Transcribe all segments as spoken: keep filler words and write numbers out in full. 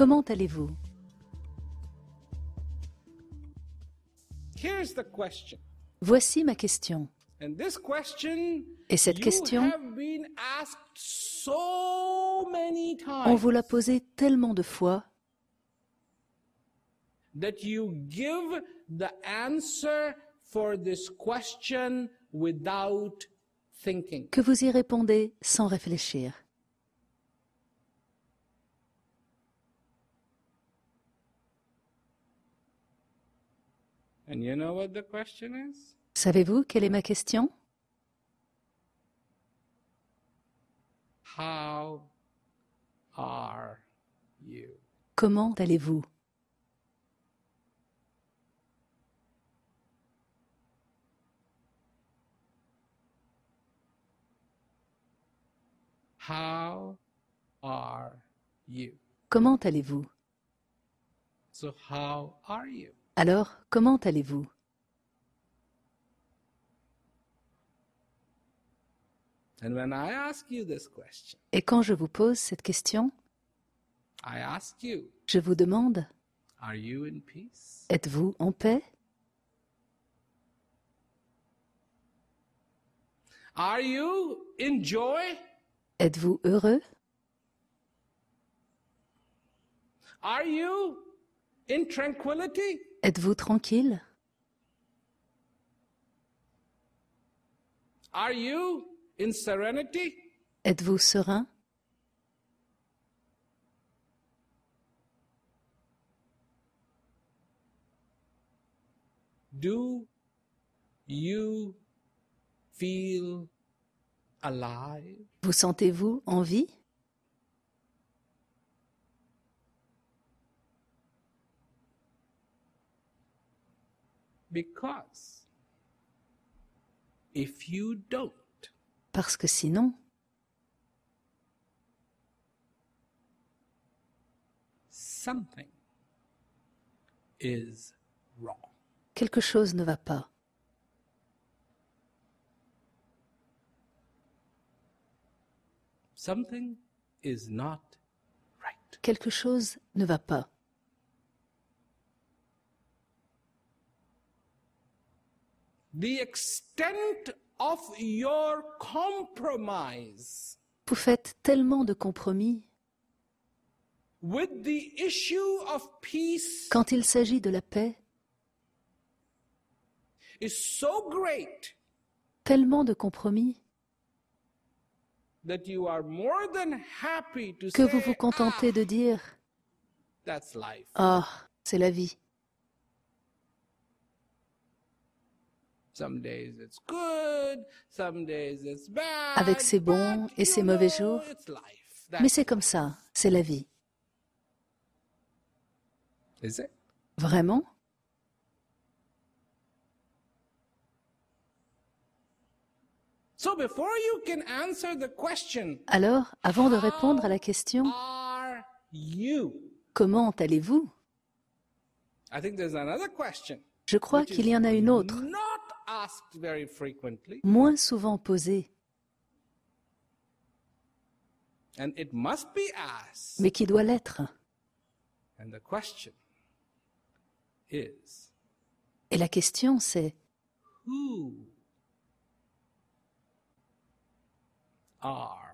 Comment allez-vous? Here's the question. Voici ma question. And this question, Et cette you question, have been asked so many on vous l'a times posée tellement de fois that you give the answer for this question without thinking. que vous y répondez sans réfléchir. And you know what the question is? Savez-vous quelle est ma question? How are you? Comment allez-vous? How are you? Comment allez-vous? So how are you? Alors, comment allez-vous? And when I ask you this question, Et quand je vous pose cette question, I ask you, je vous demande, are you in peace? êtes-vous en paix? Are you in joy? Êtes-vous heureux? Are you in tranquility? Êtes-vous tranquille? Are you in serenity? Êtes-vous serein? Do you feel alive? Vous sentez-vous en vie? Because if you don't, Parce que sinon, something is wrong. quelque chose ne va pas. Something is not right. Quelque chose ne va pas. The extent of your compromise Vous faites tellement de compromis with the issue of peace quand il s'agit de la paix, is so great tellement de compromis that you are more than happy to que say, vous vous contentez ah, de dire that's life. « Ah, c'est la vie. Some days it's good, some days it's bad. Avec ses bons but et ses you mauvais know, jours. it's life. Mais That's c'est comme ça, c'est la vie. Is it? Vraiment? So before you can answer the question, Alors, avant de répondre à la question are you? « Comment allez-vous ?» I think there's another question. Je crois qu'il y en a une autre, Not asked very frequently, moins souvent posée, and it must be asked. mais qui doit l'être. And the question is, Et la question c'est who are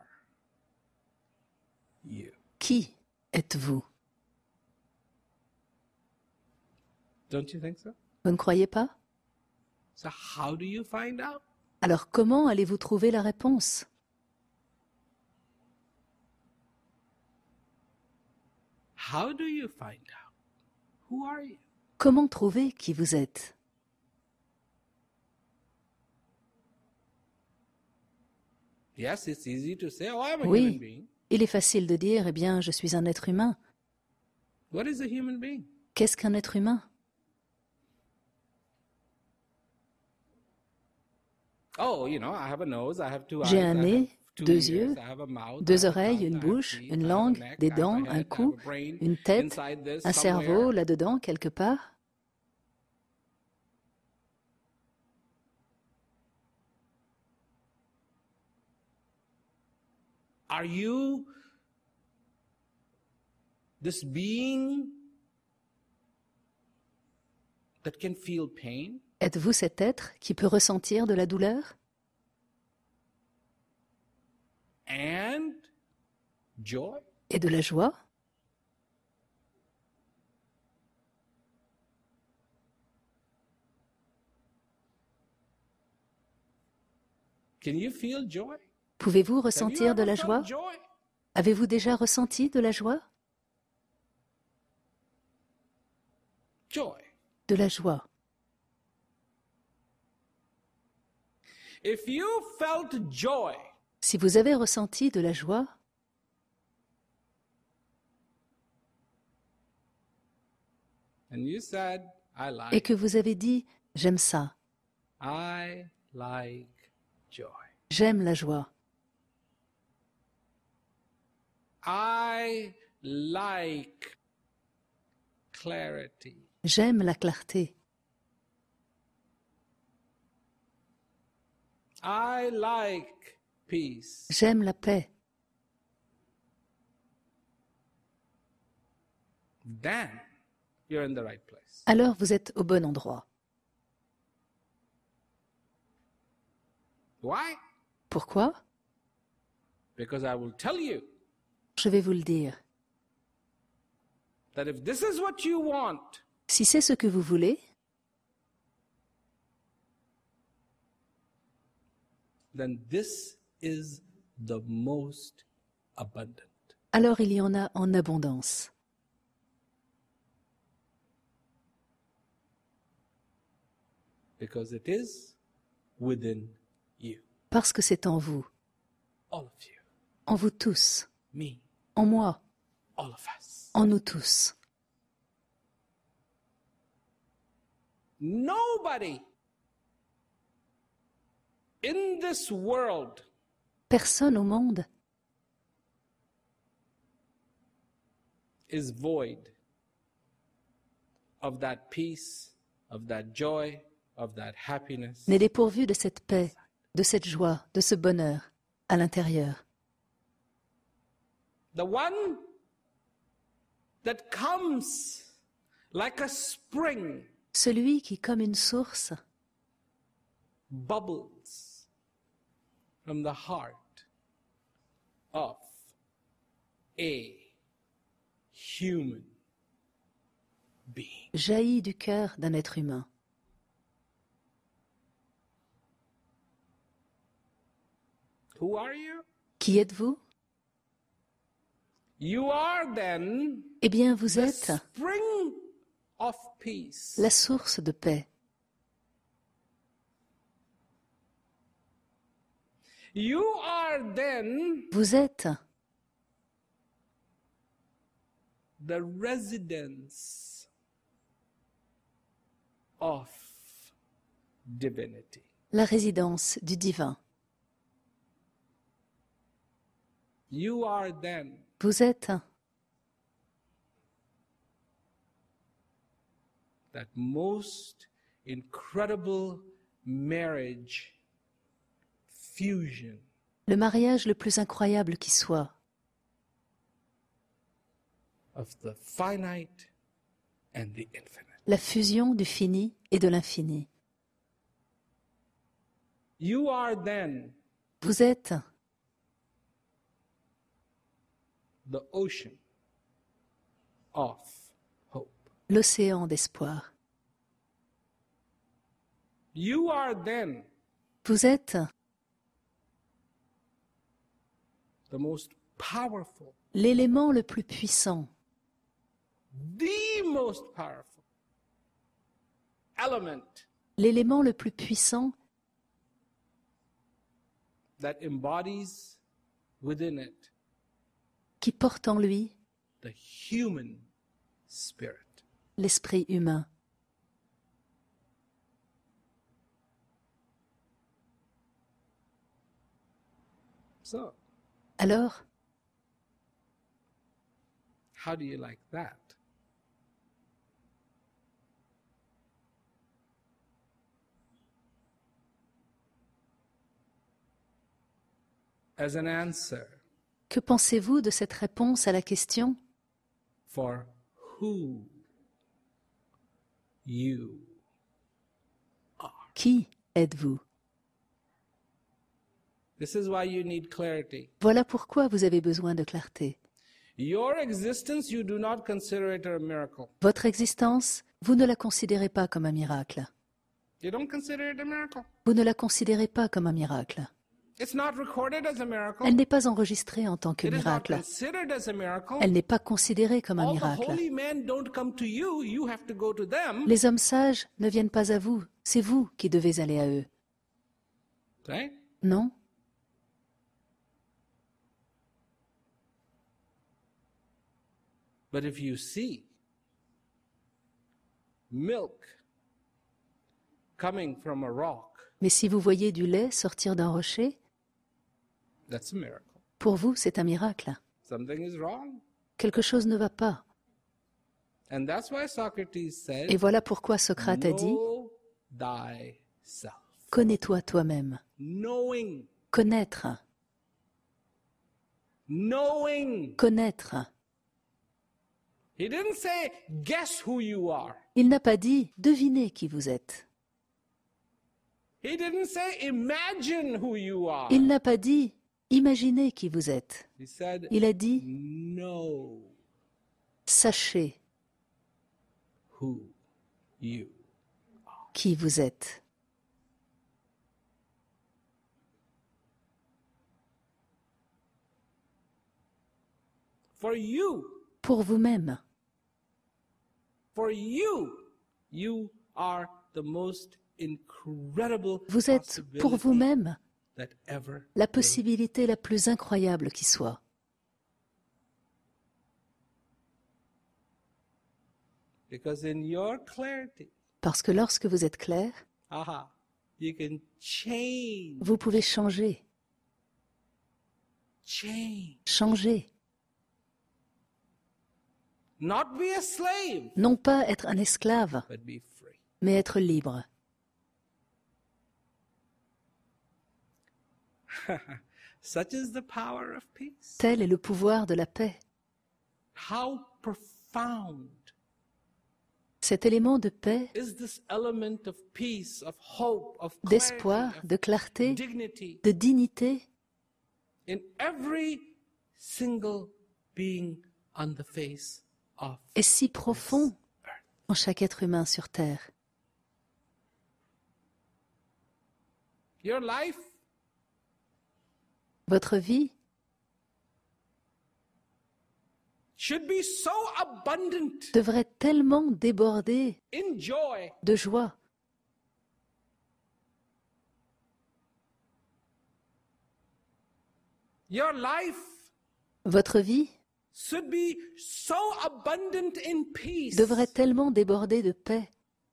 you? « Qui êtes-vous » Don't you think so? Vous ne croyez pas? So how do you find out? Alors comment allez-vous trouver la réponse? How do you find out? Who are you? Comment trouver qui vous êtes? Yes, it's easy to say, oh, I'm a human Oui, being. il est facile de dire « Eh bien, je suis un être humain ». What is a human being? Qu'est-ce qu'un être humain? Oh, you know, I have a nose, I have two eyes, J'ai un I nez, have two deux ears, yeux, I have a mouth, I deux have a oreilles, tongue, une I have bouche, teeth, une I have a langue, neck, des I have a dents, head, un I have cou, a brain une tête, inside this un somewhere. cerveau là-dedans quelque part. Are you this being that can feel pain? Êtes-vous cet être qui peut ressentir de la douleur And joy? et de la joie? Can you feel joy? Pouvez-vous Have you ressentir de ever la felt joie? joy? Avez-vous déjà ressenti de la joie? Joy. De la joie. If you felt joy, Si vous avez ressenti de la joie, and you said, I et like, que vous avez dit « j'aime ça, I like joy. j'aime la joie, I like clarity. j'aime la clarté, I like peace. j'aime la paix », Then you're in the right place. alors vous êtes au bon endroit. Why? Pourquoi? Because I will tell you Je vais vous le dire. that if this is what you want, Si c'est ce que vous voulez, then this is the most abundant. alors il y en a en abondance. Because it is within you. Parce que c'est en vous, All of you. en vous tous, Me. en moi, All of us. en nous tous. Nobody in this world Personne au monde is void of that peace, of that joy, of that happiness. n'est dépourvu de cette paix, de cette joie, de ce bonheur à l'intérieur. The one that comes like a spring, Celui qui, comme une source, bubbles from the heart of a human being. jaillit du cœur d'un être humain. Who are you? Qui êtes-vous? You are then Eh bien, vous the êtes spring of peace. la source de paix. You are then Vous êtes the residence of divinity. la résidence du divin. You are then Vous êtes that most incredible marriage fusion le mariage le plus incroyable qui soit of the finite and the infinite. la fusion du fini et de l'infini. You are then Vous êtes the ocean of hope. l'océan d'espoir. You are then Vous êtes the most powerful, l'élément le plus puissant, the most powerful element l'élément le plus puissant that embodies within it qui porte en lui the human spirit. l'esprit humain. So, Alors, how do you like that? As an answer que pensez-vous de cette réponse à la question? for who you are. Qui êtes-vous? This is why you need clarity. Voilà pourquoi vous avez besoin de clarté. Your existence, you do not consider it a miracle. Votre existence, vous ne la considérez pas comme un miracle. You don't consider it a miracle. Vous ne la considérez pas comme un miracle. It's not recorded as a miracle. Elle n'est pas enregistrée en tant que It is not miracle. considered as a miracle. Elle n'est pas considérée comme un All the miracle. holy men don't come to you, you have to go to them. Les hommes sages ne viennent pas à vous, c'est vous qui devez aller à eux. Right? Non? But if you see milk coming from a rock, Mais si vous voyez du lait sortir d'un rocher, that's a miracle. pour vous, c'est un miracle. Something is wrong. Quelque chose ne va pas. And that's why Socrates said, Et voilà pourquoi Socrate a dit, know thyself. connais-toi toi-même. Knowing, Connaître, knowing. connaître. He didn't say, guess who you are. Il n'a pas dit, devinez qui vous êtes. He didn't say, imagine who you are. Il n'a pas dit, imaginez qui vous êtes. He said, Il a dit, know sachez who you. qui vous êtes. For you, Pour vous-même. for you, you are the most incredible Vous êtes, pour possibility vous-même, that ever la lived. possibilité la plus incroyable qui soit. Because in your clarity, Parce que lorsque vous êtes clair, aha, you can change, vous pouvez changer, change. changer. Not be a slave, Non pas être un esclave, but be free. mais être libre. Such is the power of peace. Tel est le pouvoir de la paix. How profound Cet élément de paix, is this element of peace, of hope, of d'espoir, clarity, de clarté, of dignity de dignité in every single being on the face of est si profond en chaque être humain sur Terre. your life. Votre vie Should be so abundant devrait tellement déborder in joy, de joie, your life votre vie should be so abundant in peace. devrait tellement déborder de paix,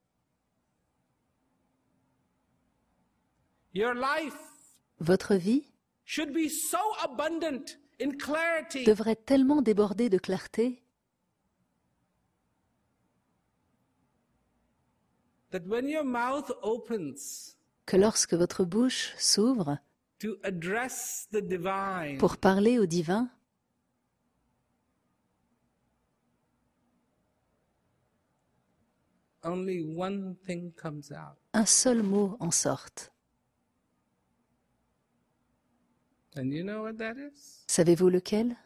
Your life votre vie should be so abundant in clarity devrait tellement déborder de clarté that when your mouth opens que lorsque votre bouche s'ouvre to address the divine, pour parler au divin, only one thing comes out. un seul mot en sorte. And you know what that is? Savez-vous lequel?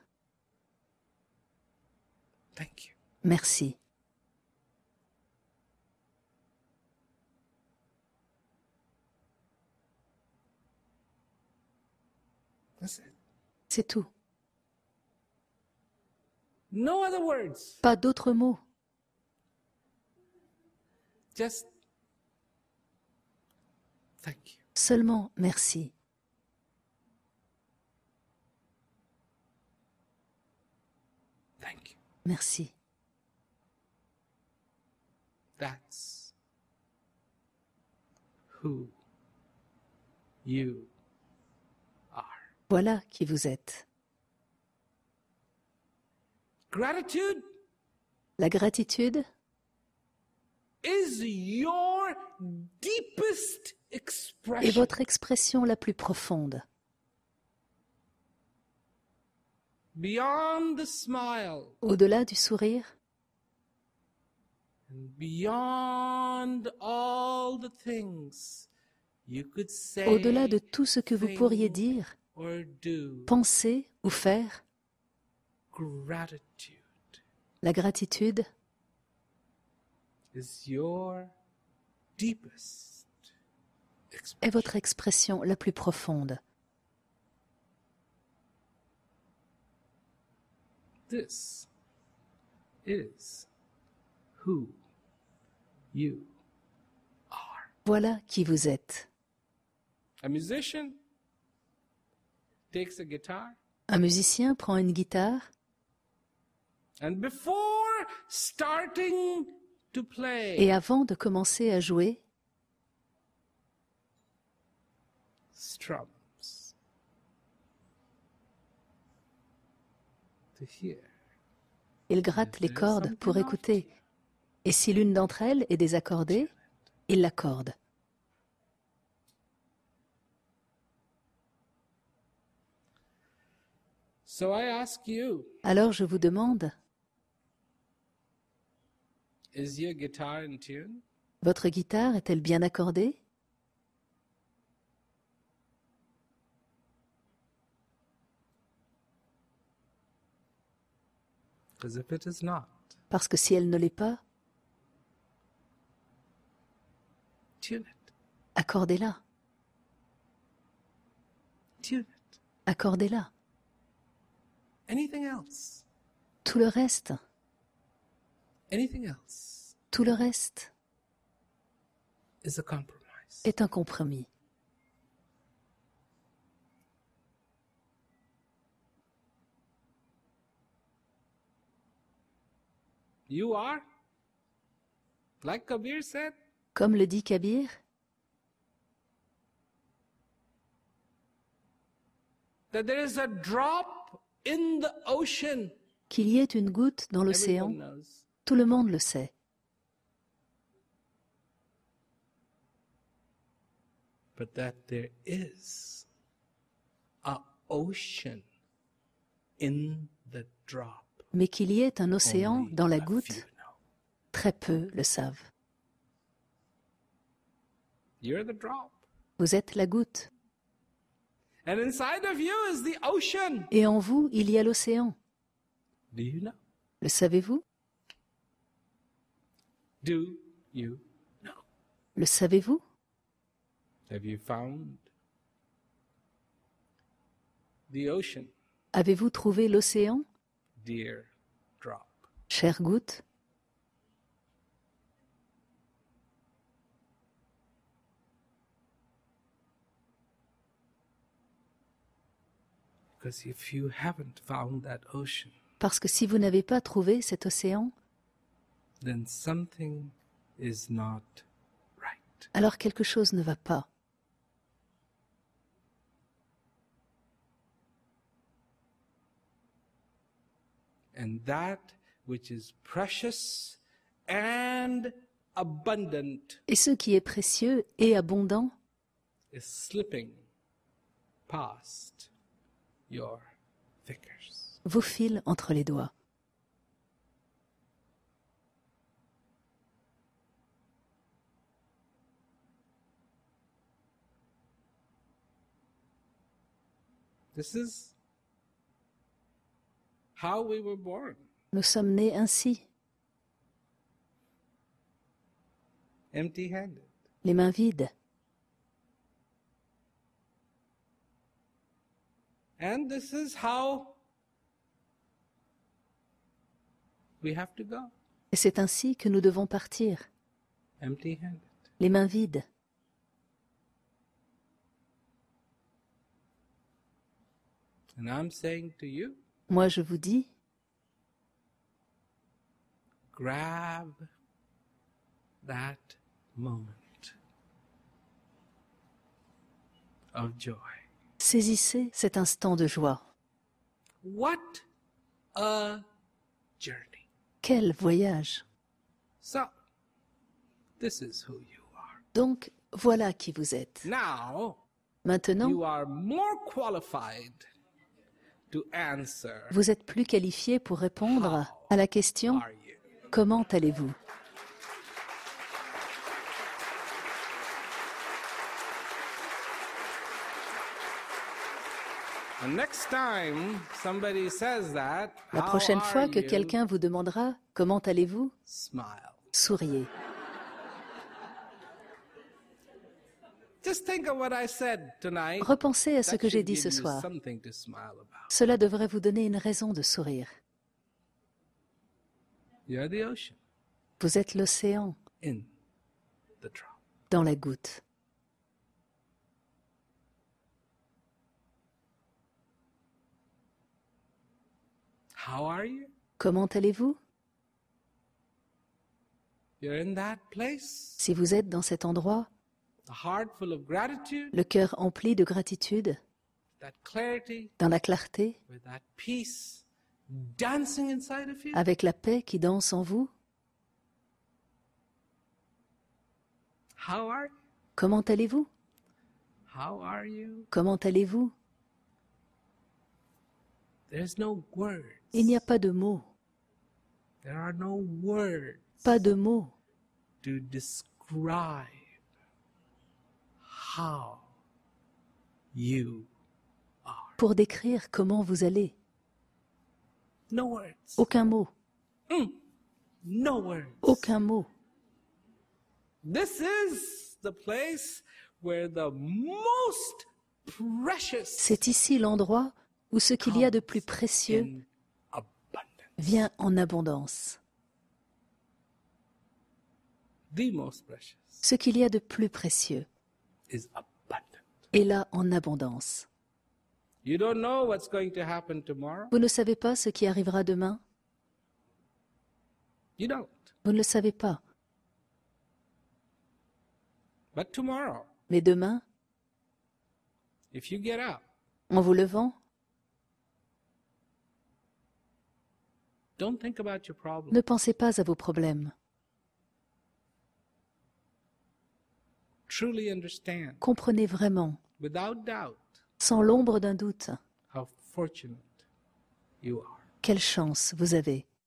Thank you. Merci. That's it. C'est tout. No other words. Pas d'autres mots. Just thank you. Seulement merci. Thank you. Merci. That's who you are. Voilà qui vous êtes. Gratitude La gratitude is your deepest est expression votre expression la plus profonde. beyond the smile, au-delà du sourire, and beyond all the things you could say, au-delà de tout ce que vous pourriez think, dire, or do, penser ou faire, gratitude la gratitude is your deepest est expression. votre expression la plus profonde. This is who you are. Voilà qui vous êtes. A musician takes a guitar, Un musicien prend une guitare and before starting to play, et avant de commencer à jouer, strums to hear. il gratte les cordes pour écouter. Et si l'une d'entre elles est désaccordée, il l'accorde. So I ask you, Alors je vous demande, is your guitar in tune? votre guitare est-elle bien accordée? Because if it is not, Parce que si elle ne l'est pas, tune it. accordez-la. Tune it. Accordez-la. Anything else? Tout le reste, Anything else tout le reste is a compromise. est un compromis. You are, like Kabir said, Comme le dit Kabir, that there is a drop in the ocean. qu'il y ait une goutte dans l'océan, Everyone knows. tout le monde le sait. But that there is a ocean in the drop. Mais qu'il y ait un océan Only dans la a goutte, few know. très peu le savent. You're the drop. Vous êtes la goutte. And inside of you is the ocean. Et en vous, il y a l'océan. Do you know? Le savez-vous? Do you know? Le savez-vous? Have you found the ocean, Avez-vous trouvé l'océan, dear drop? chère goutte? Because if you haven't found that ocean, Parce que si vous n'avez pas trouvé cet océan, then something is not right. alors quelque chose ne va pas. And that which is precious and abundant Et ce qui est précieux et abondant is slipping past your fingers. vous file entre les doigts. This is how we were born, Nous sommes nés ainsi, empty-handed. les mains vides. And this is how we have to go, Et c'est ainsi que nous devons partir, empty-handed. les mains vides. And I'm saying to you, Moi, je vous dis, grab that moment of joy. saisissez cet instant de joie. What a journey. Quel voyage! So, this is who you are. Donc, voilà qui vous êtes. Now, Maintenant, you are more qualified to answer, Vous êtes plus qualifié pour répondre à la question are you? « Comment allez-vous » The next time somebody says that, La how prochaine are fois que you? quelqu'un vous demandera « Comment allez-vous » Smile. souriez. Just think of what I said tonight. Repensez à ce That que j'ai should dit give ce you soir. something to smile about. Cela devrait vous donner une raison de sourire. You're the ocean Vous êtes l'océan in the drop. dans la goutte. How are you? Comment allez-vous? You're in that place, Si vous êtes dans cet endroit, a heart full of gratitude, le cœur empli de gratitude, that clarity, dans la clarté, with that peace dancing inside of you. avec la paix qui danse en vous. How are you? Comment allez-vous? How are you? Comment allez-vous? There's no words. Il n'y a pas de mots, There are no words pas de mots to describe how you are. pour décrire comment vous allez. No words. Aucun mot, No words. aucun mot. This is the place where the most precious C'est ici l'endroit où ce qu'il y a de plus précieux in abundance. vient en abondance. The most precious Ce qu'il y a de plus précieux is abundant. est là en abondance. You don't know what's going to happen tomorrow. Vous ne savez pas ce qui arrivera demain? You don't. Vous ne le savez pas. But tomorrow, Mais demain, if you get up, en vous levant, don't think about your problem. ne pensez pas à vos problèmes. Truly understand, Comprenez vraiment, without doubt, sans l'ombre d'un doute, how fortunate you are. quelle chance vous avez.